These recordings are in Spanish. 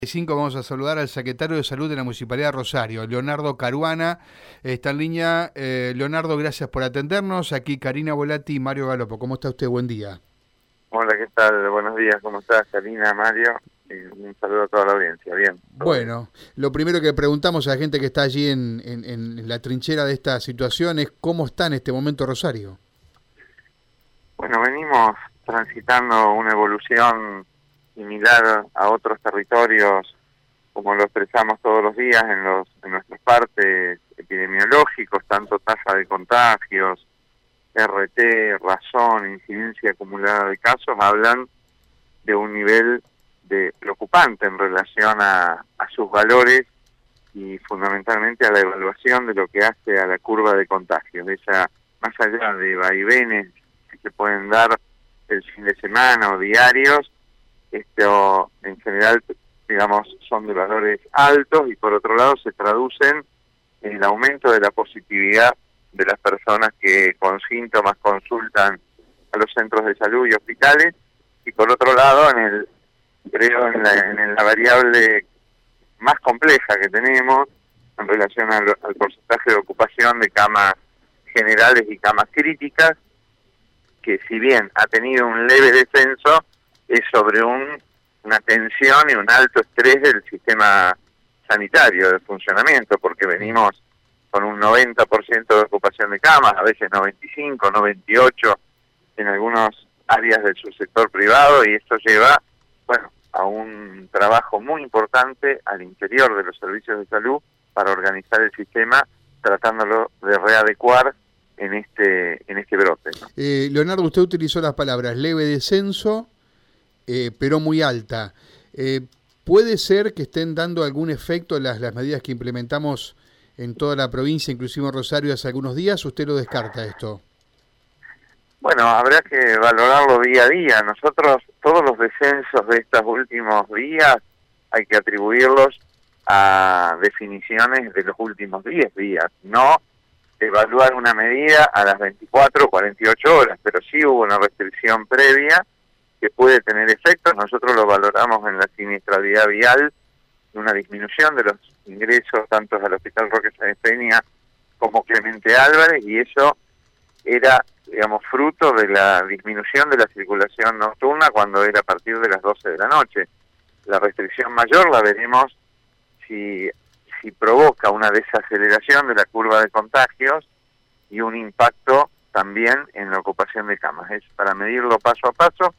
Vamos a saludar al secretario de Salud de la Municipalidad de Rosario, Leonardo Caruana. Está en línea. Leonardo, gracias por atendernos. Aquí Karina Volati y Mario Galopo. ¿Cómo está usted? Buen día. Hola, ¿qué tal? Buenos días, ¿cómo estás, Karina, Mario? Un saludo a toda la audiencia, bien. Bueno, lo primero que preguntamos a la gente que está allí en la trinchera de esta situación es ¿cómo está en este momento Rosario? Bueno, venimos transitando una evolución similar a otros territorios, como lo expresamos todos los días en nuestros partes epidemiológicos, tanto tasa de contagios, RT, razón, incidencia acumulada de casos, hablan de un nivel preocupante en relación a sus valores y fundamentalmente a la evaluación de lo que hace a la curva de contagios. Más allá de vaivenes que se pueden dar el fin de semana o diarios, esto en general, digamos, son de valores altos y por otro lado se traducen en el aumento de la positividad de las personas que con síntomas consultan a los centros de salud y hospitales, y por otro lado en la variable más compleja que tenemos en relación al porcentaje de ocupación de camas generales y camas críticas, que si bien ha tenido un leve descenso, es sobre una tensión y un alto estrés del sistema sanitario, de funcionamiento, porque venimos con un 90% de ocupación de camas, a veces 95, 98 en algunas áreas del subsector privado, y esto lleva, bueno, a un trabajo muy importante al interior de los servicios de salud para organizar el sistema, tratándolo de readecuar en este brote, ¿no? Leonardo, usted utilizó las palabras leve descenso, pero muy alta. ¿Puede ser que estén dando algún efecto las medidas que implementamos en toda la provincia, inclusive en Rosario, hace algunos días? ¿Usted lo descarta esto? Bueno, habrá que valorarlo día a día. Nosotros, todos los descensos de estos últimos días, hay que atribuirlos a definiciones de los últimos 10 días, no evaluar una medida a las 24 o 48 horas, pero sí hubo una restricción previa que puede tener efectos. Nosotros lo valoramos en la siniestralidad vial, una disminución de los ingresos tanto al Hospital Roque Sáenz Peña como Clemente Álvarez, y eso era, digamos, fruto de la disminución de la circulación nocturna cuando era a partir de las 12 de la noche. La restricción mayor la veremos si provoca una desaceleración de la curva de contagios y un impacto también en la ocupación de camas. Es para medirlo paso a paso,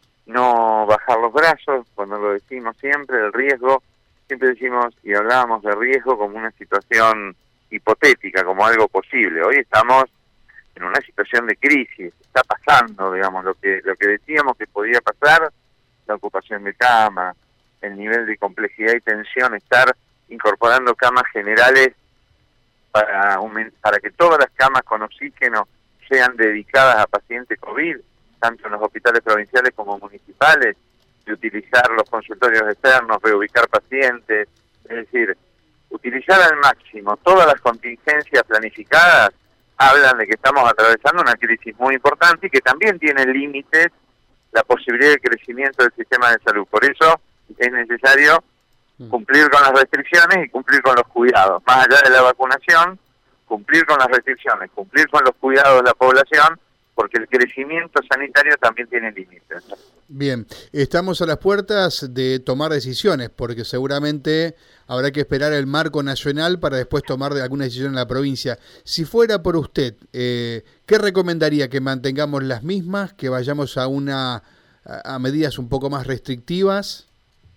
no bajar los brazos. Cuando lo decimos siempre, el riesgo, siempre decimos y hablábamos de riesgo como una situación hipotética, como algo posible. Hoy estamos en una situación de crisis, está pasando, digamos, lo que decíamos que podía pasar, la ocupación de camas, el nivel de complejidad y tensión, estar incorporando camas generales para que todas las camas con oxígeno sean dedicadas a pacientes COVID, tanto en los hospitales provinciales como municipales, de utilizar los consultorios externos, reubicar pacientes, es decir, utilizar al máximo todas las contingencias planificadas. Hablan de que estamos atravesando una crisis muy importante y que también tiene límites la posibilidad de crecimiento del sistema de salud. Por eso es necesario cumplir con las restricciones y cumplir con los cuidados. Más allá de la vacunación, cumplir con las restricciones, cumplir con los cuidados de la población, porque el crecimiento sanitario también tiene límites. Bien, estamos a las puertas de tomar decisiones, porque seguramente habrá que esperar el marco nacional para después tomar alguna decisión en la provincia. Si fuera por usted, ¿qué recomendaría? ¿Que mantengamos las mismas, que vayamos a medidas un poco más restrictivas?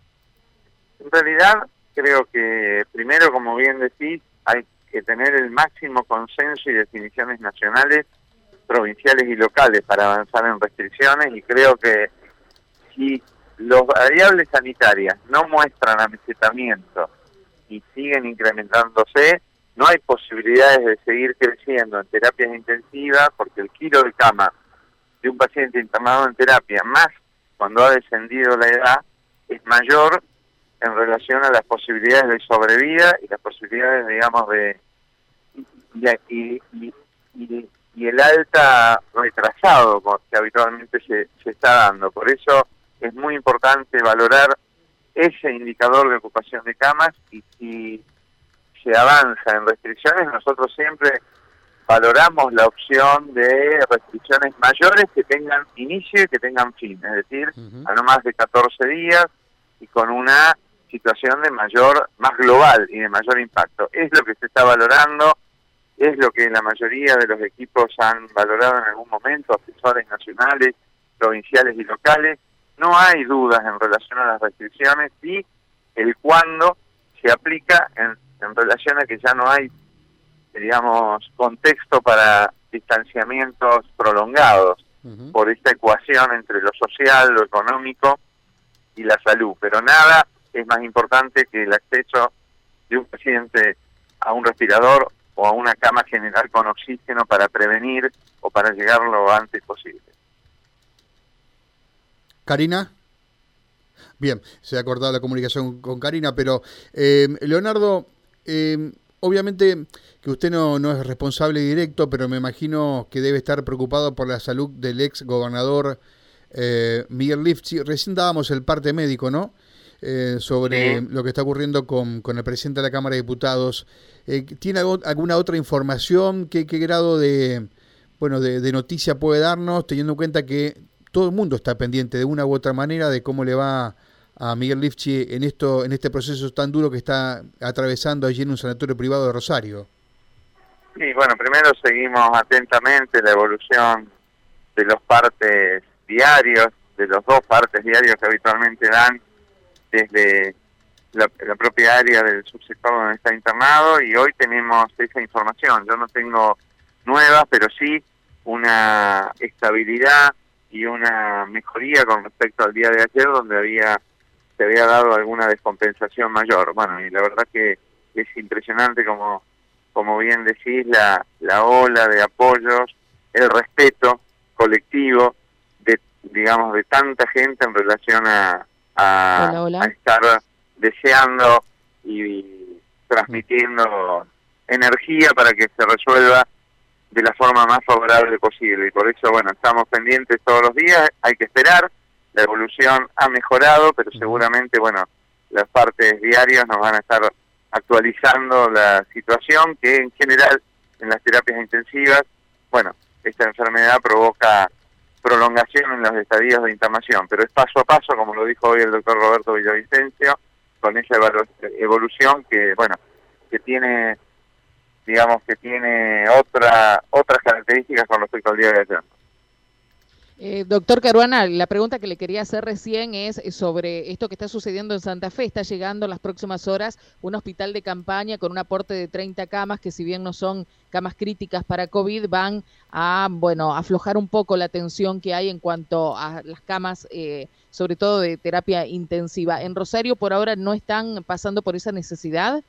En realidad, creo que primero, como bien decís, hay que tener el máximo consenso y definiciones nacionales, provinciales y locales para avanzar en restricciones, y creo que si las variables sanitarias no muestran amesetamiento y siguen incrementándose, no hay posibilidades de seguir creciendo en terapias intensivas, porque el kilo de cama de un paciente internado en terapia, más cuando ha descendido la edad, es mayor en relación a las posibilidades de sobrevida y las posibilidades, digamos, y el alta retrasado que habitualmente se está dando. Por eso es muy importante valorar ese indicador de ocupación de camas, y si se avanza en restricciones, nosotros siempre valoramos la opción de restricciones mayores que tengan inicio y que tengan fin, es decir, a no más de 14 días y con una situación de más global y de mayor impacto. Es lo que se está valorando, es lo que la mayoría de los equipos han valorado en algún momento, asesores nacionales, provinciales y locales. No hay dudas en relación a las restricciones y el cuándo se aplica en relación a que ya no hay, digamos, contexto para distanciamientos prolongados por esta ecuación entre lo social, lo económico y la salud. Pero nada es más importante que el acceso de un paciente a un respirador o a una cama general con oxígeno para prevenir o para llegar lo antes posible. Karina. Bien, se ha cortado la comunicación con Karina, pero Leonardo, obviamente que usted no es responsable directo, pero me imagino que debe estar preocupado por la salud del ex gobernador Miguel Lifchit. Recién dábamos el parte médico, ¿no? Sobre lo que está ocurriendo con el presidente de la Cámara de Diputados. ¿Tiene alguna otra información? ¿Qué grado de noticia puede darnos, teniendo en cuenta que todo el mundo está pendiente de una u otra manera de cómo le va a Miguel Lifchit en este proceso tan duro que está atravesando allí en un sanatorio privado de Rosario? Sí, bueno, primero seguimos atentamente la evolución de los partes diarios, de los 2 partes diarios que habitualmente dan desde la propia área del subsector donde está internado, y hoy tenemos esa información. Yo no tengo nuevas, pero sí una estabilidad y una mejoría con respecto al día de ayer, donde se había dado alguna descompensación mayor. Bueno, y la verdad que es impresionante, como bien decís, la ola de apoyos, el respeto colectivo de tanta gente en relación a estar deseando y transmitiendo energía para que se resuelva de la forma más favorable posible. Y por eso, bueno, estamos pendientes todos los días, hay que esperar. La evolución ha mejorado, pero seguramente, bueno, las partes diarias nos van a estar actualizando la situación, que en general en las terapias intensivas, bueno, esta enfermedad provoca prolongación en los estadios de internación, pero es paso a paso, como lo dijo hoy el doctor Roberto Villavicencio, con esa evolución que, bueno, que tiene, digamos, que tiene otras características con respecto al día de ayer. Doctor Caruana, la pregunta que le quería hacer recién es sobre esto que está sucediendo en Santa Fe. Está llegando en las próximas horas un hospital de campaña con un aporte de 30 camas, que si bien no son camas críticas para COVID, van a, aflojar un poco la tensión que hay en cuanto a las camas, sobre todo de terapia intensiva. ¿En Rosario por ahora no están pasando por esa necesidad?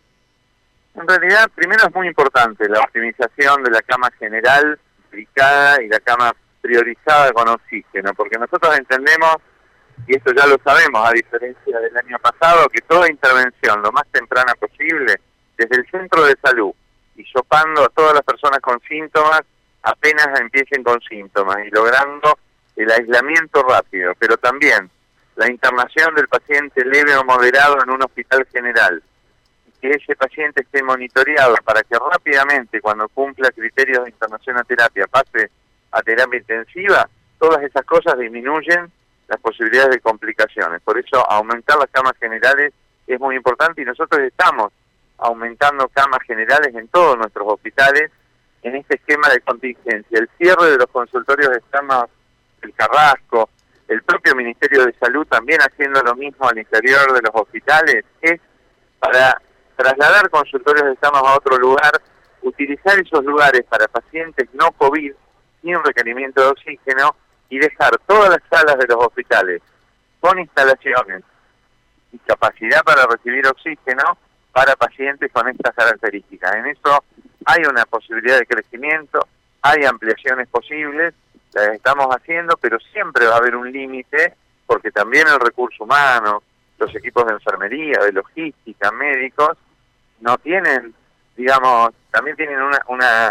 En realidad, primero es muy importante la optimización de la cama general aplicada y la cama priorizada con oxígeno, porque nosotros entendemos, y esto ya lo sabemos a diferencia del año pasado, que toda intervención lo más temprana posible, desde el centro de salud, y sopando a todas las personas con síntomas, apenas empiecen con síntomas, y logrando el aislamiento rápido, pero también la internación del paciente leve o moderado en un hospital general, que ese paciente esté monitoreado para que rápidamente, cuando cumpla criterios de internación a terapia, pase a terapia intensiva, todas esas cosas disminuyen las posibilidades de complicaciones. Por eso aumentar las camas generales es muy importante, y nosotros estamos aumentando camas generales en todos nuestros hospitales en este esquema de contingencia. El cierre de los consultorios de camas del Carrasco, el propio Ministerio de Salud también haciendo lo mismo al interior de los hospitales, es para trasladar consultorios de camas a otro lugar, utilizar esos lugares para pacientes no COVID sin requerimiento de oxígeno, y dejar todas las salas de los hospitales con instalaciones y capacidad para recibir oxígeno para pacientes con estas características. En eso hay una posibilidad de crecimiento, hay ampliaciones posibles, las estamos haciendo, pero siempre va a haber un límite, porque también el recurso humano, los equipos de enfermería, de logística, médicos, no tienen, digamos, también tienen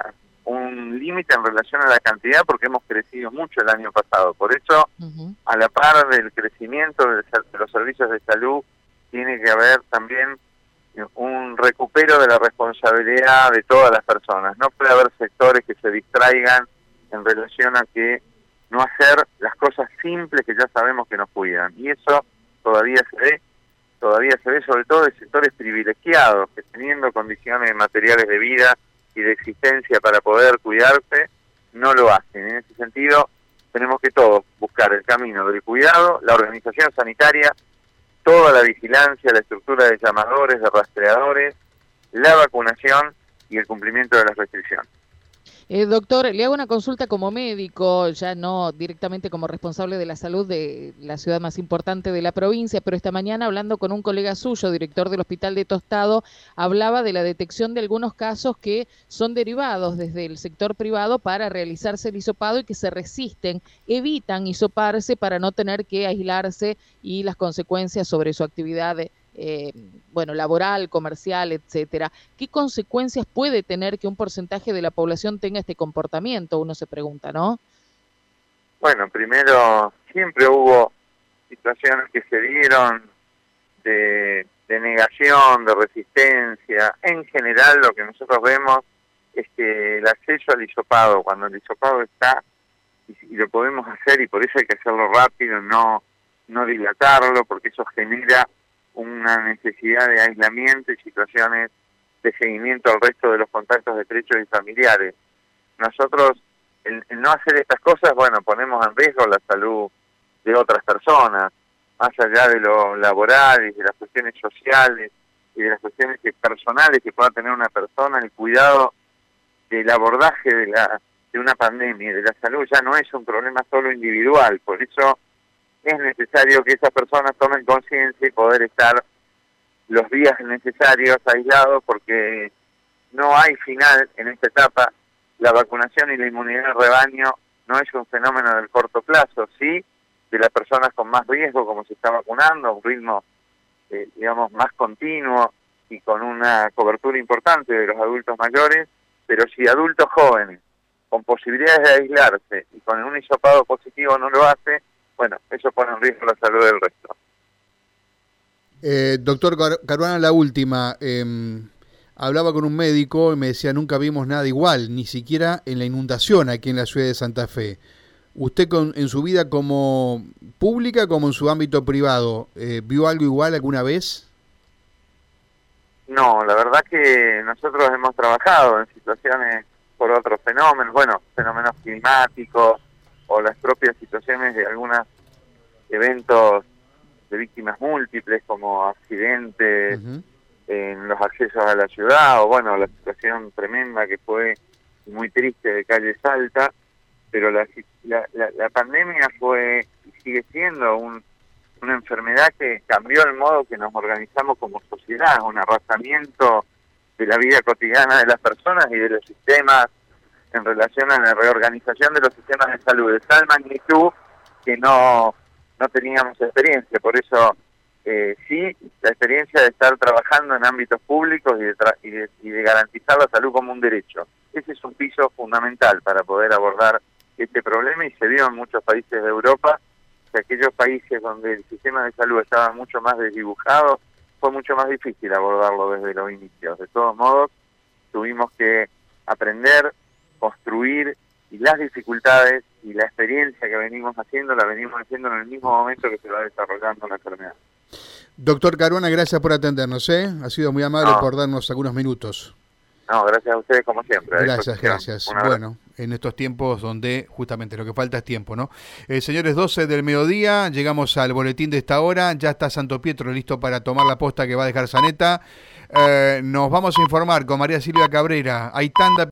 un límite en relación a la cantidad porque hemos crecido mucho el año pasado. Por eso, a la par del crecimiento de los servicios de salud, tiene que haber también un recupero de la responsabilidad de todas las personas. No puede haber sectores que se distraigan en relación a que no hacer las cosas simples que ya sabemos que nos cuidan. Y eso todavía se ve sobre todo de sectores privilegiados, que teniendo condiciones materiales de vida y de existencia para poder cuidarse, no lo hacen. En ese sentido, tenemos que todos buscar el camino del cuidado, la organización sanitaria, toda la vigilancia, la estructura de llamadores, de rastreadores, la vacunación y el cumplimiento de las restricciones. Doctor, le hago una consulta como médico, ya no directamente como responsable de la salud de la ciudad más importante de la provincia, pero esta mañana hablando con un colega suyo, director del Hospital de Tostado, hablaba de la detección de algunos casos que son derivados desde el sector privado para realizarse el hisopado y que se resisten, evitan hisoparse para no tener que aislarse y las consecuencias sobre su actividad laboral, comercial, etcétera. ¿Qué consecuencias puede tener que un porcentaje de la población tenga este comportamiento? Uno se pregunta, ¿no? Bueno, primero, siempre hubo situaciones que se dieron de negación, de resistencia. En general, lo que nosotros vemos es que el acceso al hisopado, cuando el hisopado está, y lo podemos hacer, y por eso hay que hacerlo rápido, no dilatarlo, porque eso genera una necesidad de aislamiento y situaciones de seguimiento al resto de los contactos estrechos y familiares. Nosotros, el no hacer estas cosas, bueno, ponemos en riesgo la salud de otras personas, más allá de lo laboral y de las cuestiones sociales y de las cuestiones personales que pueda tener una persona. El cuidado del abordaje de una pandemia y de la salud ya no es un problema solo individual, por eso es necesario que esas personas tomen conciencia y poder estar los días necesarios aislados, porque no hay final en esta etapa. La vacunación y la inmunidad de rebaño no es un fenómeno del corto plazo, sí de las personas con más riesgo, como se está vacunando, a un ritmo, más continuo y con una cobertura importante de los adultos mayores, pero si adultos jóvenes con posibilidades de aislarse y con un hisopado positivo no lo hace, bueno, eso pone en riesgo la salud del resto. Doctor Caruana, la última. Hablaba con un médico y me decía, nunca vimos nada igual, ni siquiera en la inundación aquí en la ciudad de Santa Fe. ¿Usted en su vida como pública, como en su ámbito privado, vio algo igual alguna vez? No, la verdad que nosotros hemos trabajado en situaciones por otros fenómenos, fenómenos climáticos, o las propias situaciones de algunos eventos de víctimas múltiples, como accidentes en los accesos a la ciudad, o la situación tremenda que fue muy triste de Calle Salta, pero la pandemia fue y sigue siendo una enfermedad que cambió el modo que nos organizamos como sociedad, un arrasamiento de la vida cotidiana de las personas y de los sistemas en relación a la reorganización de los sistemas de salud de tal magnitud que no teníamos experiencia. Por eso sí, la experiencia de estar trabajando en ámbitos públicos y de garantizar la salud como un derecho. Ese es un piso fundamental para poder abordar este problema, y se vio en muchos países de Europa, que aquellos países donde el sistema de salud estaba mucho más desdibujado, fue mucho más difícil abordarlo desde los inicios. De todos modos, tuvimos que aprender, construir, y las dificultades y la experiencia que venimos haciendo, la venimos haciendo en el mismo momento que se va desarrollando la enfermedad. Doctor Caruana, gracias por atendernos, Ha sido muy amable por darnos algunos minutos. No, gracias a ustedes como siempre. Gracias. Bueno, en estos tiempos donde justamente lo que falta es tiempo, ¿no? Señores, 12 del mediodía, llegamos al boletín de esta hora, ya está Santo Pietro listo para tomar la posta que va a dejar Saneta. Nos vamos a informar con María Silvia Cabrera. Hay tanda